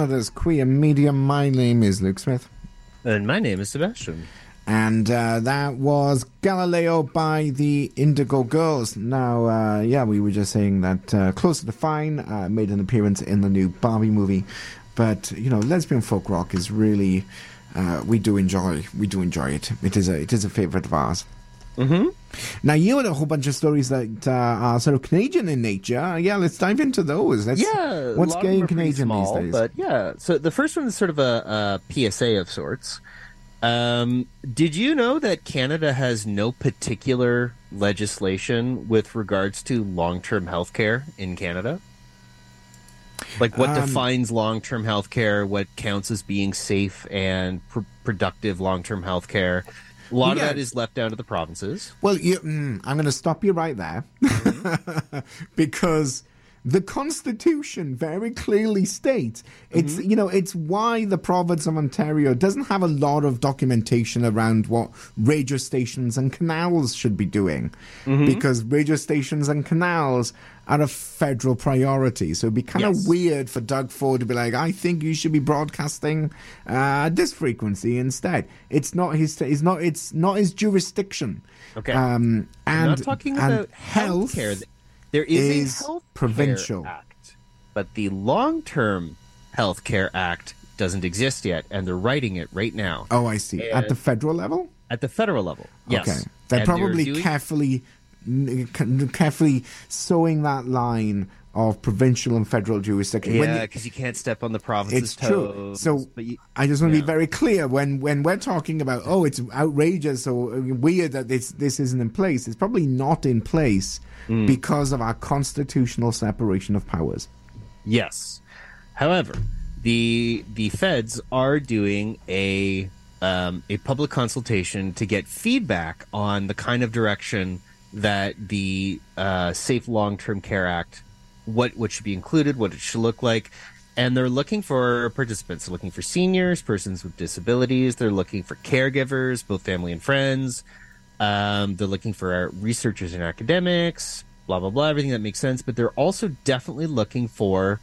Others Queer Media. My name is Luke Smith. And my name is Sebastian. And that was Galileo by the Indigo Girls. Now, we were just saying that Closer to Fine made an appearance in the new Barbie movie. But, lesbian folk rock is really, we do enjoy it. It is a favourite of ours. Mm-hmm. Now, you had a whole bunch of stories that are sort of Canadian in nature. Yeah, let's dive into those. What's gay and Canadian these days? But yeah, so the first one is sort of a PSA of sorts. Did you know that Canada has no particular legislation with regards to long-term health care in Canada? Like what defines long-term health care, what counts as being safe and productive long-term health care? A lot of that is left down to the provinces. Well, I'm going to stop you right there. Mm-hmm. Because the Constitution very clearly states it's why the province of Ontario doesn't have a lot of documentation around what radio stations and canals should be doing, because radio stations and canals are a federal priority. So it'd be kind of weird for Doug Ford to be like, I think you should be broadcasting this frequency instead. It's not his jurisdiction. Okay. I'm not talking about health care. There is a health provincial care act, but the long-term health care act doesn't exist yet, and they're writing it right now. Oh, I see. At the federal level? At the federal level, yes. Okay. They're probably carefully sewing that line of provincial and federal jurisdiction. Yeah, because you can't step on the province's toes. True. So I just want to be very clear. When we're talking about, it's outrageous or weird that this isn't in place, it's probably not in place because of our constitutional separation of powers. Yes. However, the feds are doing a public consultation to get feedback on the kind of direction that the Safe Long-Term Care Act, what should be included, what it should look like. And they're looking for participants. They're looking for seniors, persons with disabilities. They're looking for caregivers, both family and friends. They're looking for researchers and academics, blah, blah, blah, everything that makes sense. But they're also definitely looking for,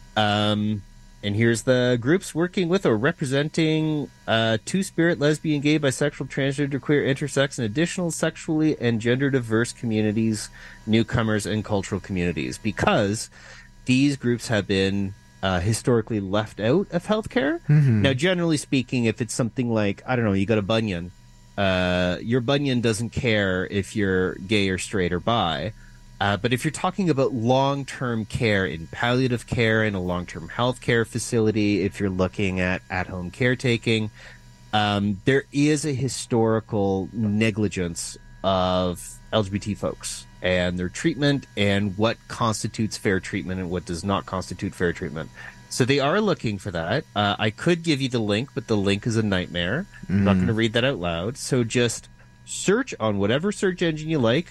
and here's the groups working with or representing two-spirit, lesbian, gay, bisexual, transgender, queer, intersex, and additional sexually and gender-diverse communities, newcomers, and cultural communities. Because these groups have been historically left out of healthcare. Mm-hmm. Now, generally speaking, if it's something like, I don't know, you got a bunion, your bunion doesn't care if you're gay or straight or bi. But if you're talking about long-term care in palliative care in a long-term health care facility, if you're looking at at-home caretaking, there is a historical negligence of LGBT folks and their treatment and what constitutes fair treatment and what does not constitute fair treatment. So they are looking for that. I could give you the link, but the link is a nightmare. I'm not going to read that out loud. So just search on whatever search engine you like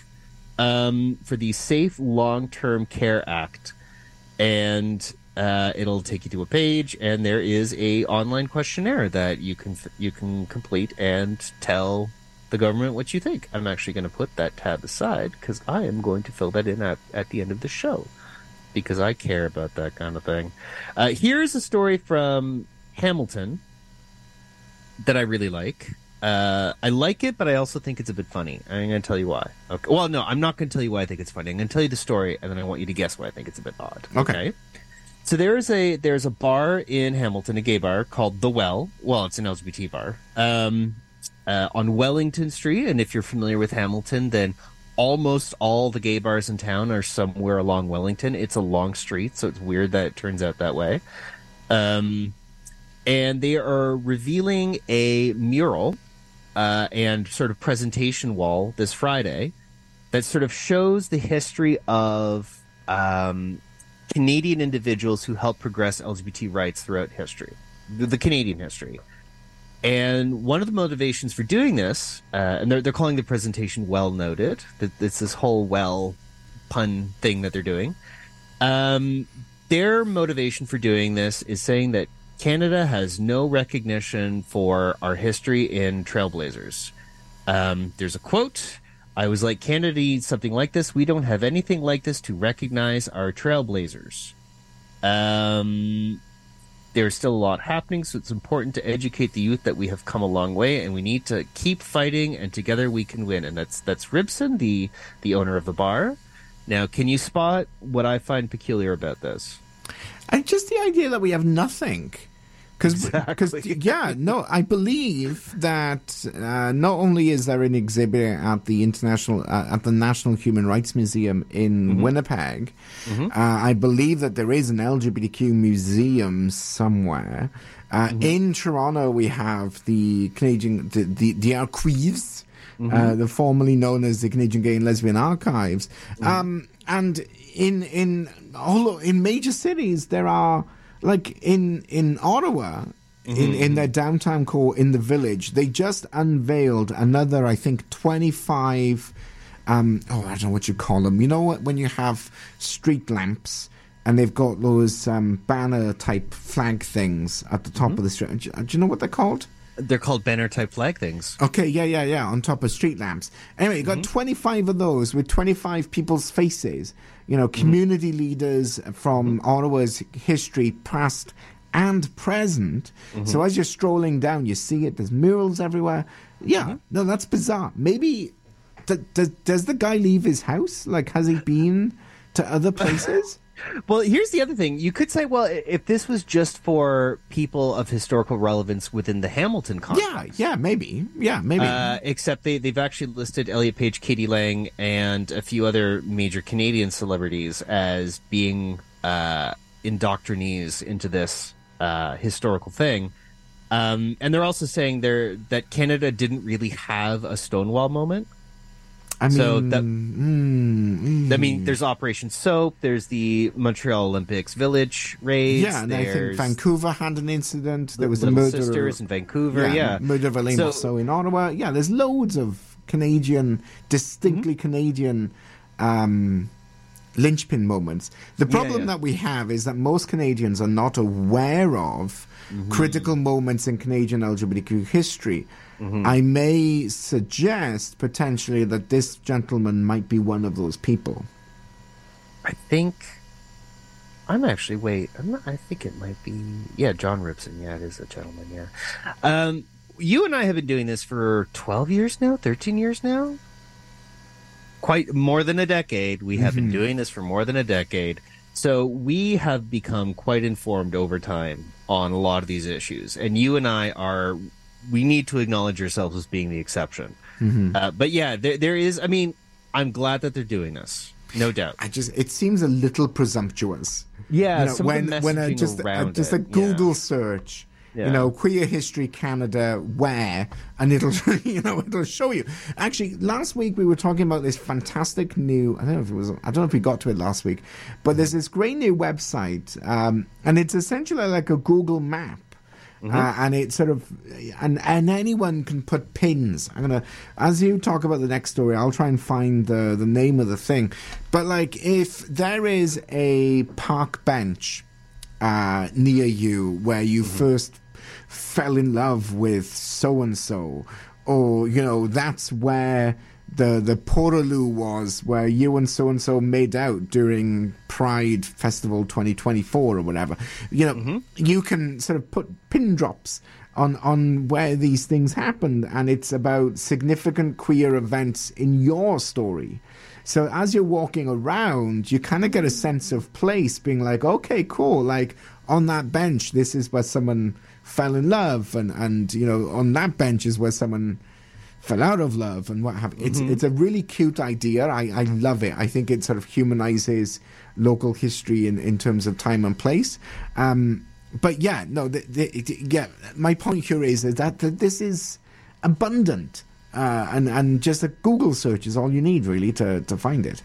for the Safe Long-Term Care Act, and it'll take you to a page, and there is a online questionnaire that you can complete and tell the government what you think. I'm actually going to put that tab aside because I am going to fill that in at the end of the show because I care about that kind of thing. Here's a story from Hamilton that I really like. I like it, but I also think it's a bit funny. I'm going to tell you why. Okay. Well, no, I'm not going to tell you why I think it's funny. I'm going to tell you the story, and then I want you to guess why I think it's a bit odd. Okay. So there's a bar in Hamilton, a gay bar called The Well. Well, it's an LGBT bar on Wellington Street. And if you're familiar with Hamilton, then almost all the gay bars in town are somewhere along Wellington. It's a long street, so it's weird that it turns out that way. And they are revealing a mural and sort of presentation wall this Friday that sort of shows the history of Canadian individuals who helped progress LGBT rights throughout history, the Canadian history. And one of the motivations for doing this, and they're calling the presentation Well Noted, it's this whole well pun thing that they're doing. Their motivation for doing this is saying that Canada has no recognition for our history in trailblazers. There's a quote, I was like, Canada needs something like this. We don't have anything like this to recognize our trailblazers. there's still a lot happening, so it's important to educate the youth that we have come a long way, and we need to keep fighting, and together we can win. And that's Ribson, the owner of the bar. Now, can you spot what I find peculiar about this? And just the idea that we have nothing. Because, Exactly. yeah, no, I believe that not only is there an exhibit at the National Human Rights Museum in Winnipeg, I believe that there is an LGBTQ museum somewhere. In Toronto, we have the Canadian, the Archives, the formerly known as the Canadian Gay and Lesbian Archives, and in major cities there are. Like in Ottawa, in their downtown core, in the Village, they just unveiled another, I think, 25, I don't know what you call them. You know what, when you have street lamps and they've got those banner-type flag things at the top of the street. Do you know what they're called? They're called banner-type flag things. Okay, yeah, on top of street lamps. Anyway, you got 25 of those with 25 people's faces. You know, community leaders from Ottawa's history, past and present. So as you're strolling down, you see it. There's murals everywhere. Yeah, no, that's bizarre. Maybe, does the guy leave his house? Like, has he been to other places? Well, here's the other thing. You could say, well, if this was just for people of historical relevance within the Hamilton context. Yeah, maybe. Except they've actually listed Elliot Page, Katie Lang, and a few other major Canadian celebrities as being indoctrinees into this historical thing. And they're also saying that Canada didn't really have a Stonewall moment. I mean, there's Operation Soap. There's the Montreal Olympics Village raids. Yeah, and I think Vancouver had an incident. There was Little the murder Sisters in Vancouver. Yeah, murder of Elaine Marceau in Ottawa. Yeah, there's loads of Canadian, distinctly Canadian linchpin moments. The problem that we have is that most Canadians are not aware of critical moments in Canadian LGBTQ history. I may suggest potentially that this gentleman might be one of those people. I think I think it might be John Ribson. Yeah, it is a gentleman. Yeah. You and I have been doing this for 12 years now, 13 years now. Quite more than a decade. We have been doing this for more than a decade. So we have become quite informed over time on a lot of these issues. And you and I we need to acknowledge ourselves as being the exception. But yeah, there is, I mean, I'm glad that they're doing this. No doubt. It seems a little presumptuous. Yeah, you know, when just a Google search, you know, Queer History Canada where, and it'll it'll show you. Actually, last week we were talking about this fantastic new. I don't know if we got to it last week, but there's this great new website, and it's essentially like a Google map. And it's sort of, and anyone can put pins. As you talk about the next story, I'll try and find the name of the thing. But like, if there is a park bench near you where you first fell in love with so and so, or that's where the Portaloo was, where you and so made out during Pride Festival 2024 or whatever. You can sort of put pin drops on where these things happened, and it's about significant queer events in your story. So as you're walking around, you kind of get a sense of place, being like, okay, cool, like on that bench, this is where someone fell in love, and on that bench is where someone fell out of love and what have you. It's a really cute idea. I love it. I think it sort of humanizes local history in terms of time and place. But yeah, no, my point here is that this is abundant, and just a Google search is all you need really to find it.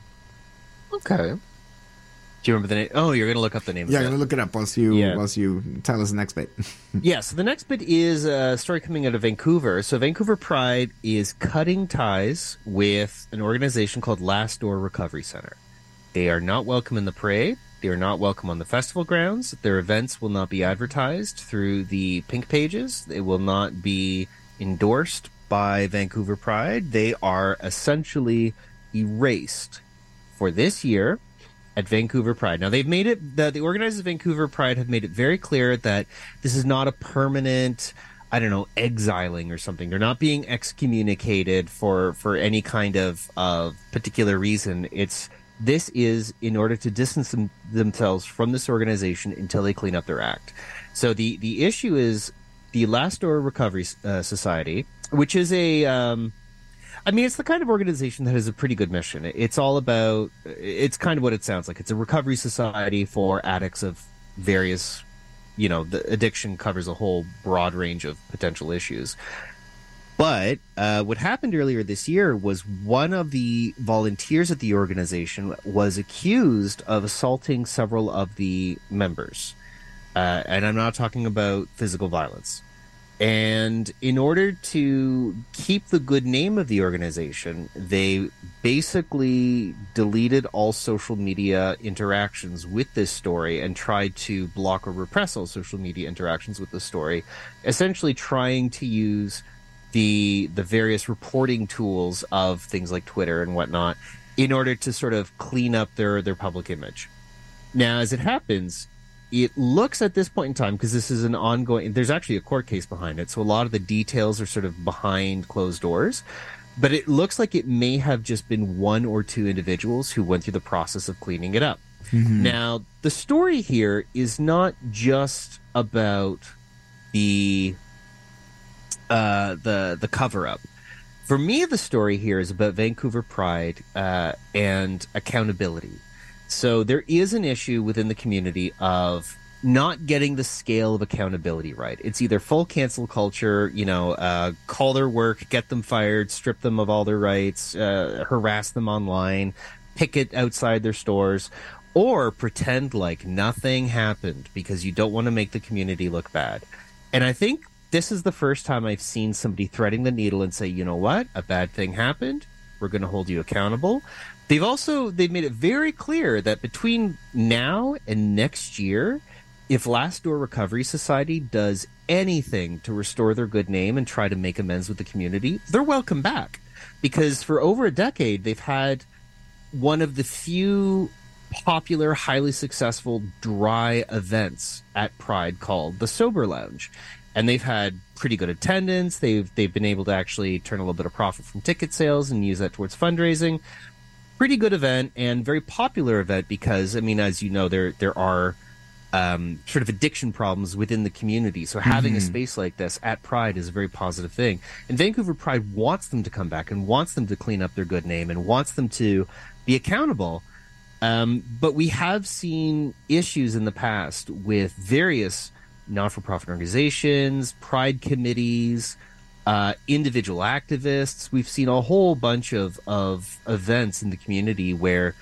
Okay. Do you remember the name? Oh, you're going to look up the name of it. Yeah, I'm going to look it up whilst you tell us the next bit. Yeah, so the next bit is a story coming out of Vancouver. So Vancouver Pride is cutting ties with an organization called Last Door Recovery Center. They are not welcome in the parade. They are not welcome on the festival grounds. Their events will not be advertised through the pink pages. They will not be endorsed by Vancouver Pride. They are essentially erased for this year at Vancouver Pride. Now, they've made it, the organizers of Vancouver Pride have made it very clear that this is not a permanent, I don't know, exiling or something. They're not being excommunicated for any kind of particular reason. This is in order to distance themselves from this organization until they clean up their act. So the issue is the Last Door Recovery Society, which is it's the kind of organization that has a pretty good mission. It's all about, it's kind of what it sounds like. It's a recovery society for addicts of various, the addiction covers a whole broad range of potential issues. But what happened earlier this year was one of the volunteers at the organization was accused of assaulting several of the members. And I'm not talking about physical violence. And in order to keep the good name of the organization, they basically deleted all social media interactions with this story and tried to block or repress all social media interactions with the story, essentially trying to use the various reporting tools of things like Twitter and whatnot in order to sort of clean up their public image. Now, as it happens, it looks at this point in time, because this is an ongoing, there's actually a court case behind it, so a lot of the details are sort of behind closed doors, but it looks like it may have just been one or two individuals who went through the process of cleaning it up. Mm-hmm. Now, the story here is not just about the cover-up. For me, the story here is about Vancouver Pride and accountability. So there is an issue within the community of not getting the scale of accountability right. It's either full cancel culture, call their work, get them fired, strip them of all their rights, harass them online, picket outside their stores, or pretend like nothing happened because you don't want to make the community look bad. And I think this is the first time I've seen somebody threading the needle and say, you know what, a bad thing happened. We're going to hold you accountable. They've made it very clear that between now and next year, if Last Door Recovery Society does anything to restore their good name and try to make amends with the community, they're welcome back. Because for over a decade, they've had one of the few popular, highly successful dry events at Pride called the Sober Lounge. And they've had pretty good attendance. They've been able to actually turn a little bit of profit from ticket sales and use that towards fundraising. Pretty good event and very popular event because, as you know, there are sort of addiction problems within the community. So having a space like this at Pride is a very positive thing. And Vancouver Pride wants them to come back and wants them to clean up their good name and wants them to be accountable. But we have seen issues in the past with various not-for-profit organizations, Pride committees, individual activists. We've seen a whole bunch of events in the community where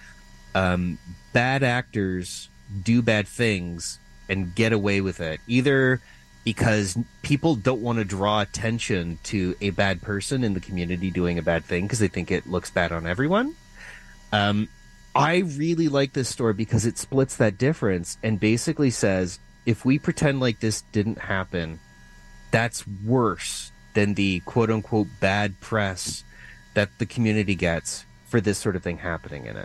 bad actors do bad things and get away with it, either because people don't want to draw attention to a bad person in the community doing a bad thing because they think it looks bad on everyone. I really like this story because it splits that difference and basically says, if we pretend like this didn't happen, that's worse than the quote-unquote bad press that the community gets for this sort of thing happening in it.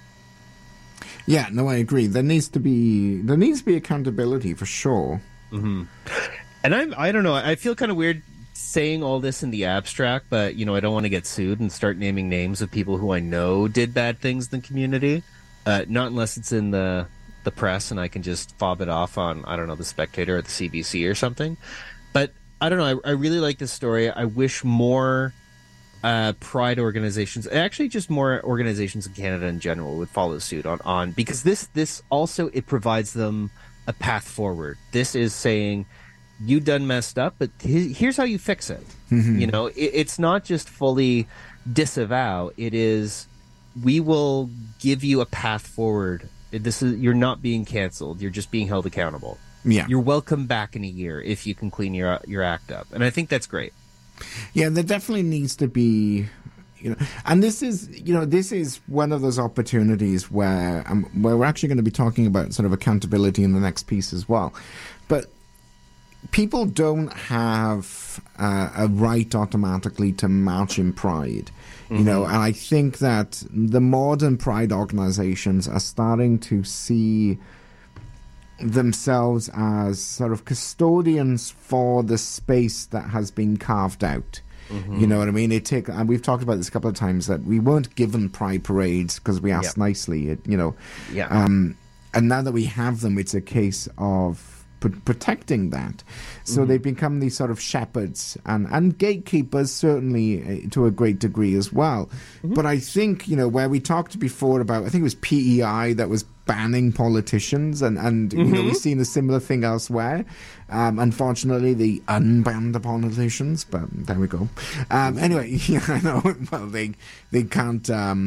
Yeah, no, I agree. There needs to be accountability for sure. Mm-hmm. And I don't know. I feel kind of weird saying all this in the abstract, but I don't want to get sued and start naming names of people who I know did bad things in the community. Not unless it's in the press and I can just fob it off on, I don't know, the Spectator or the CBC or something. But I don't know. I really like this story. I wish more Pride organizations, actually just more organizations in Canada in general, would follow suit on because this also, it provides them a path forward. This is saying, you done messed up, but here's how you fix it. Mm-hmm. It's not just fully disavow. It is, we will give you a path forward. You're not being canceled. You're just being held accountable. Yeah. You're welcome back in a year if you can clean your act up. And I think that's great. Yeah, there definitely needs to be, and this is one of those opportunities where we're actually going to be talking about sort of accountability in the next piece as well. But people don't have a right automatically to march in pride. You know, and I think that the modern pride organizations are starting to see themselves as sort of custodians for the space that has been carved out. You know what I mean? And we've talked about this a couple of times, that we weren't given pride parades because we asked nicely, you know. And now that we have them, it's a case of protecting that. So they've become these sort of shepherds and gatekeepers, certainly to a great degree as well. But I think, you know, where we talked before about, I think it was PEI that was banning politicians, and you know, we've seen a similar thing elsewhere. Unfortunately, they unbanned the politicians, but there we go. Anyway, yeah, I know. Well, they can't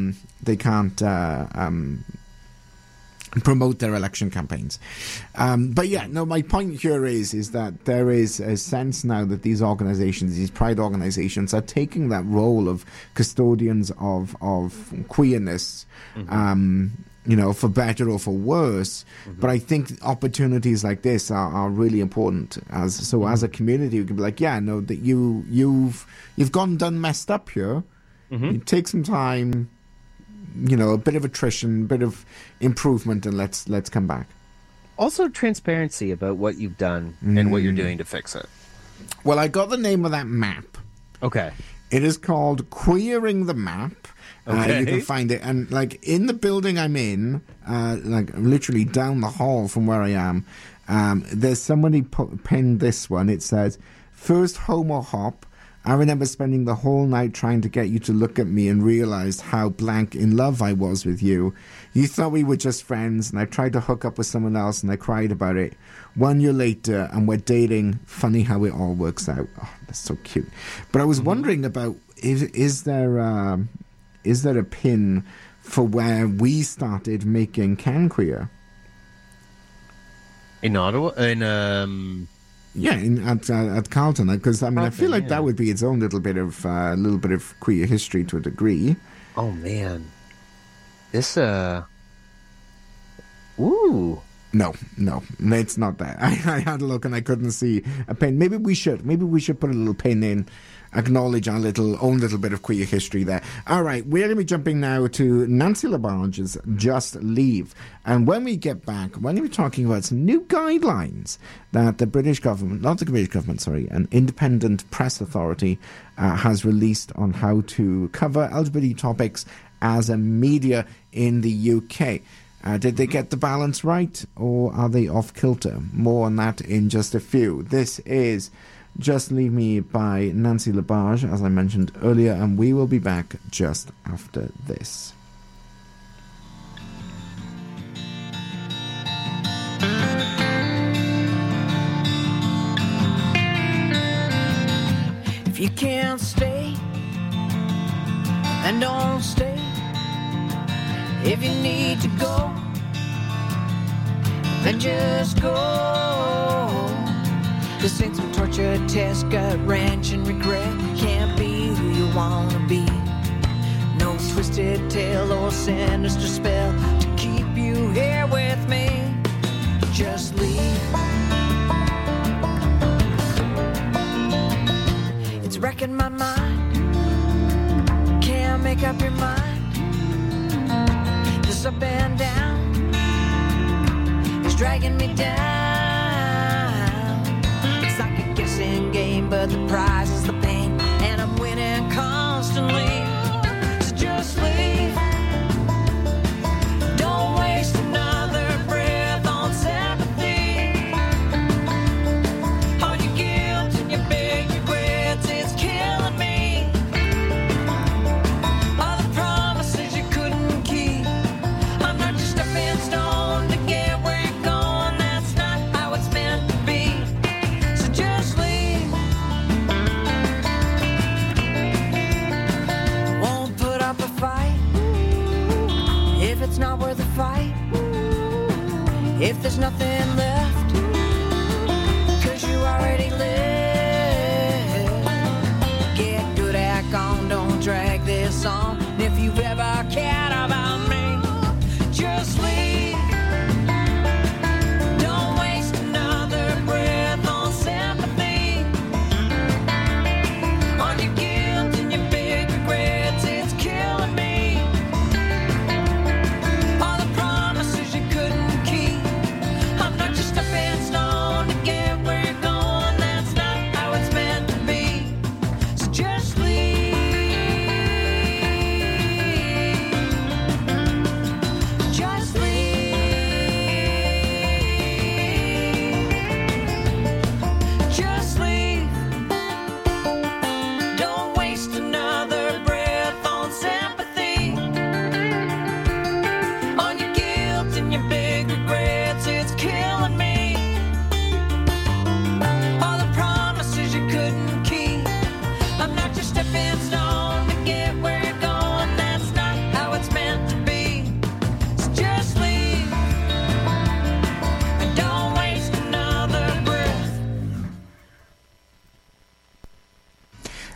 promote their election campaigns. But yeah, no, my point here is that there is a sense now that these organizations, these pride organizations, are taking that role of custodians of queerness, you know, for better or for worse. But I think opportunities like this are really important. As a community, you can be like, yeah, no, that you've gone done messed up here. You take some time, you know, a bit of attrition, a bit of improvement, and let's come back. Also, transparency about what you've done and what you're doing to fix it. Well, I got the name of that map. Okay. It is called Queering the Map. Okay. You can find it, and like in the building I'm in, like literally down the hall from where I am, there's somebody pinned this one. It says, "First homo hop. I remember spending the whole night trying to get you to look at me and realized how blank in love I was with you. You thought we were just friends, and I tried to hook up with someone else, and I cried about it. 1 year later, and we're dating. Funny how it all works out." Oh, that's so cute. But I was wondering about, is there a pin for where we started making Can Queer? In Ottawa? Yeah, at Carlton, because I mean, I feel like that would be its own little bit of queer history to a degree. Oh man, this ooh. No, it's not that. I had a look and I couldn't see a pin. Maybe we should put a little pin in, acknowledge our own little bit of queer history there. All right, we're going to be jumping now to Nancy LaBarge's Just Leave. And when we get back, we're going to be talking about some new guidelines that the British government, not the British government, sorry, an independent press authority has released on how to cover LGBT topics as a media in the UK. Did they get the balance right, or are they off kilter? More on that in just a few. This is Just Leave Me by Nancy LaBarge, as I mentioned earlier, and we will be back just after this. If you can't stay, then don't stay. If you need to go, then just go. This ain't some torture test, gut wrench and regret. Can't be who you wanna be. No twisted tale or sinister spell to keep you here with me. Just leave. It's wrecking my mind. Can't make up your mind. This up and down is dragging me down. It's like a guessing game, but the prize is the pain, and I'm winning constantly. So just leave. Don't waste another breath on sympathy. All your guilt and your big regrets, it's killing me. All the promises you couldn't keep. I'm not just a stepping stone to get where you're going. That's not how it's meant to be. So just leave.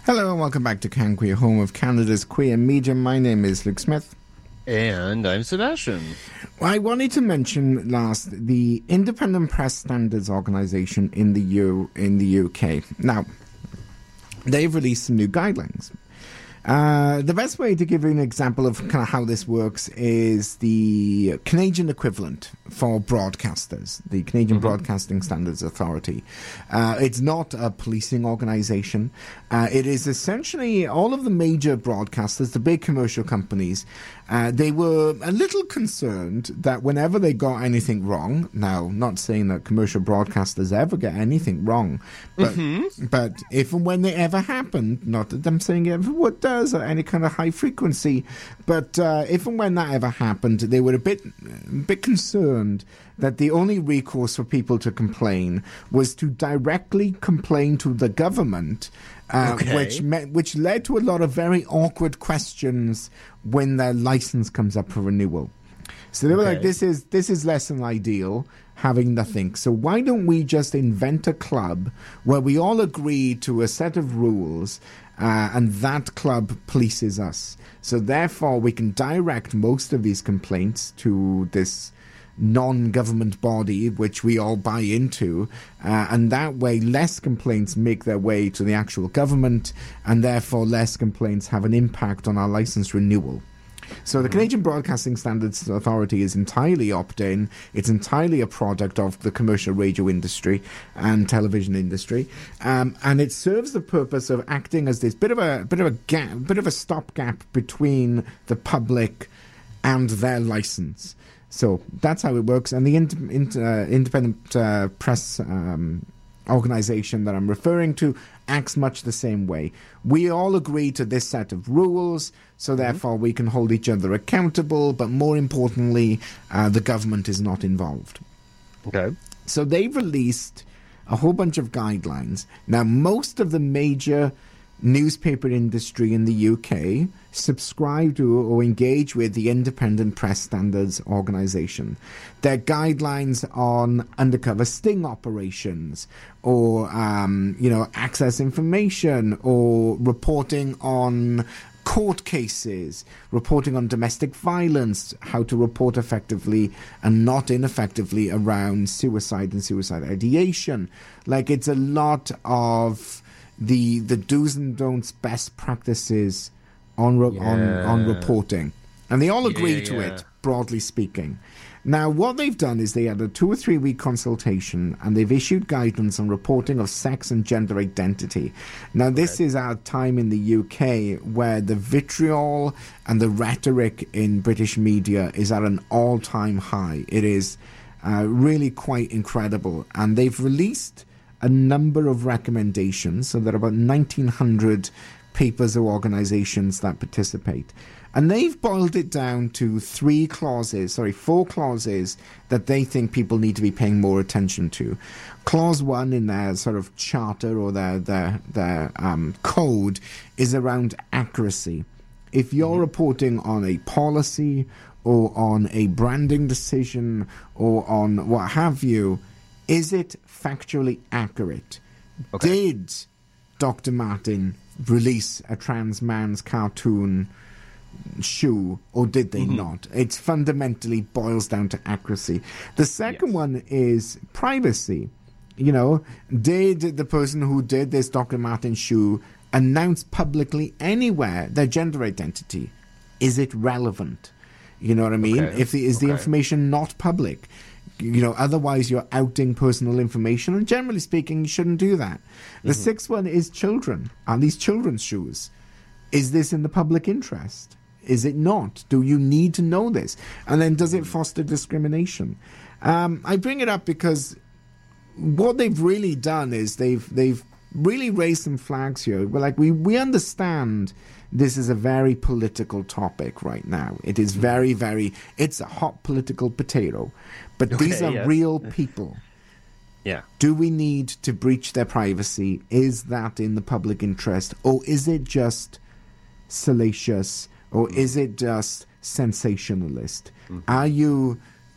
Hello and welcome back to Can Queer, home of Canada's queer media. My name is Luke Smith. And I'm Sebastian. I wanted to mention last the Independent Press Standards Organisation in the UK. Now, they've released some new guidelines. The best way to give you an example of kind of how this works is the Canadian equivalent for broadcasters, the Canadian Broadcasting Standards Authority. It's not a policing organisation. It is essentially all of the major broadcasters, the big commercial companies. They were a little concerned that whenever they got anything wrong, now, not saying that commercial broadcasters ever get anything wrong, but if and when they ever happened, not that I'm saying it ever does at any kind of high frequency, but if and when that ever happened, they were a bit concerned that the only recourse for people to complain was to directly complain to the government, which led to a lot of very awkward questions when their license comes up for renewal. So they were like, this is less than ideal, having nothing. So why don't we just invent a club where we all agree to a set of rules, and that club polices us. So therefore we can direct most of these complaints to this non-government body which we all buy into, and that way less complaints make their way to the actual government, and therefore less complaints have an impact on our license renewal. So the Canadian Broadcasting Standards Authority is entirely opt-in. It's entirely a product of the commercial radio industry and television industry, and it serves the purpose of acting as this bit of a stopgap between the public and their license. So that's how it works. And the independent press organisation that I'm referring to acts much the same way. We all agree to this set of rules, so therefore we can hold each other accountable, but more importantly, the government is not involved. Okay. So they've released a whole bunch of guidelines. Now, most of the major newspaper industry in the UK subscribe to or engage with the Independent Press Standards Organisation. Their guidelines on undercover sting operations, or access information, or reporting on court cases, reporting on domestic violence, how to report effectively and not ineffectively around suicide and suicide ideation. Like, it's a lot of the do's and don'ts, best practices on reporting, and they all agree to it, broadly speaking. Now, what they've done is they had a 2 or 3 week consultation, and they've issued guidance on reporting of sex and gender identity. Now, this is our time in the UK where the vitriol and the rhetoric in British media is at an all-time high. It is really quite incredible, and they've released a number of recommendations. So there are about 1,900 papers or organizations that participate. And they've boiled it down to 4 clauses that they think people need to be paying more attention to. Clause 1 in their sort of charter or their code is around accuracy. If you're reporting on a policy or on a branding decision or on what have you, is it factually accurate? Okay. Did Dr. Martin release a trans man's cartoon shoe, or did they not? It fundamentally boils down to accuracy. The second one is privacy. You know, did the person who did this Dr. Martin shoe announce publicly anywhere their gender identity? Is it relevant? You know what I mean? Okay. Is the information not public? You know, otherwise you're outing personal information, and generally speaking, you shouldn't do that. The sixth one is children. Are these children's shoes? Is this in the public interest? Is it not? Do you need to know this? And then does it foster discrimination? I bring it up because what they've really done is they've really raised some flags here. We're like, we understand this is a very political topic right now. It is very, very, it's a hot political potato. But these are real people. Yeah. Do we need to breach their privacy? Is that in the public interest? Or is it just salacious? Or is it just sensationalist? Are you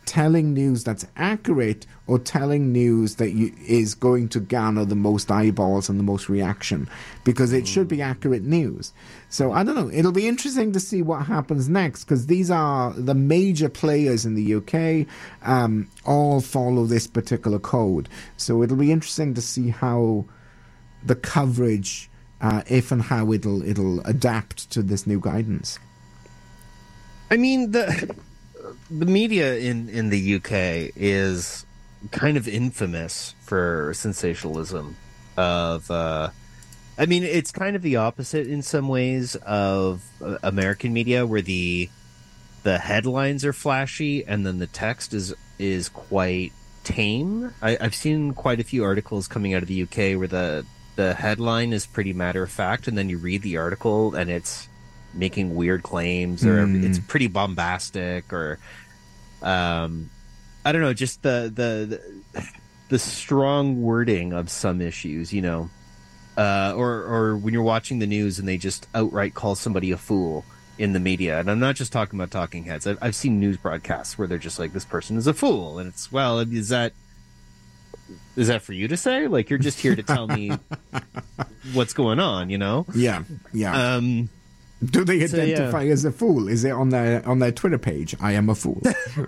telling news that's accurate or telling news that is going to garner the most eyeballs and the most reaction, because it should be accurate news. So I don't know. It'll be interesting to see what happens next, because these are the major players in the UK, all follow this particular code. So it'll be interesting to see how the coverage, if and how it'll adapt to this new guidance. I mean, the media in the UK is kind of infamous for sensationalism of I mean, it's kind of the opposite in some ways of American media, where the headlines are flashy and then the text is quite tame. I've seen quite a few articles coming out of the UK where the headline is pretty matter of fact, and then you read the article and it's making weird claims, or it's pretty bombastic, or I don't know, just the strong wording of some issues, you know, or when you're watching the news and they just outright call somebody a fool in the media. And I'm not just talking about talking heads. I've seen news broadcasts where they're just like, this person is a fool, and it's, well, is that for you to say? Like, you're just here to tell me what's going on, you know? Yeah. Do they identify as a fool? Is it on their Twitter page? I am a fool.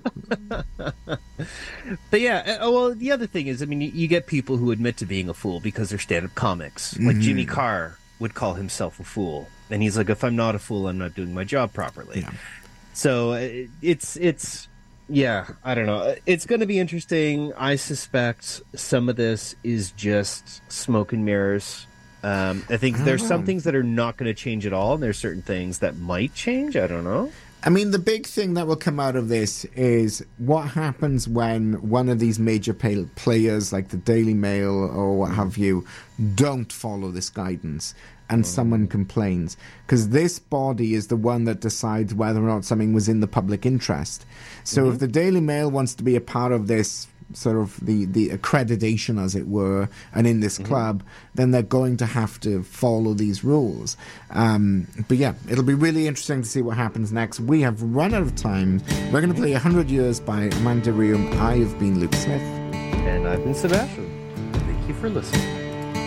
But yeah, well, the other thing is, I mean, you get people who admit to being a fool because they're stand-up comics. Like Jimmy Carr would call himself a fool, and he's like, if I'm not a fool, I'm not doing my job properly. Yeah. So it's yeah, I don't know. It's going to be interesting. I suspect some of this is just smoke and mirrors. I think there's some things that are not going to change at all, and there's certain things that might change. I don't know. I mean, the big thing that will come out of this is what happens when one of these major players, like the Daily Mail or what have you, don't follow this guidance and someone complains. Because this body is the one that decides whether or not something was in the public interest. So if the Daily Mail wants to be a part of this sort of the accreditation, as it were, and in this club, then they're going to have to follow these rules. But yeah, it'll be really interesting to see what happens next. We have run out of time. We're going to play 100 Years by Amanda Rium. I have been Luke Smith. And I've been Sebastian. Thank you for listening.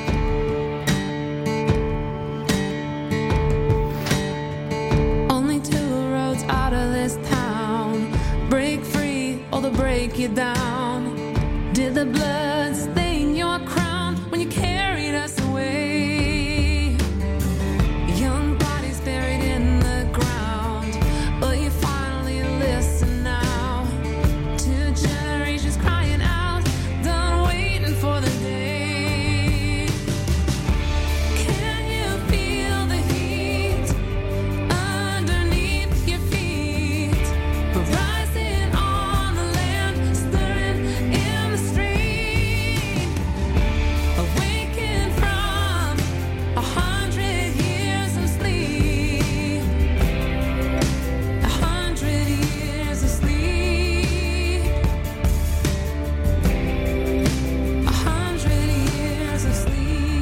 Only two roads out of this town. Break free or they'll break you down. Did the blood stain your crown when you carried us away? Young bodies buried in the ground, but you finally listen now to generations crying out, done waiting for the day. Can you feel the heat underneath your feet? Rising on the land, stirring in the street, awaken from 100 years of sleep, 100 years of sleep, 100 years of sleep.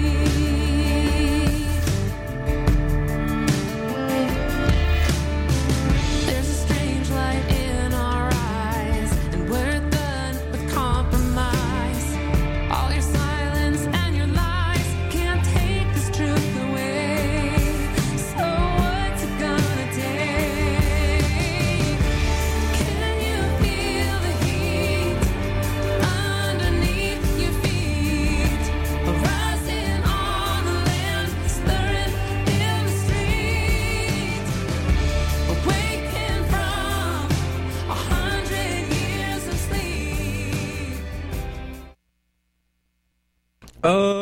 There's a strange light in our eyes, and we're done with compromise. All your silence and your lies can't take this truth away. So what's it gonna take? Can you feel the heat underneath your feet? Rising on the land, stirring in the street, awaken from 100 years of sleep. Oh.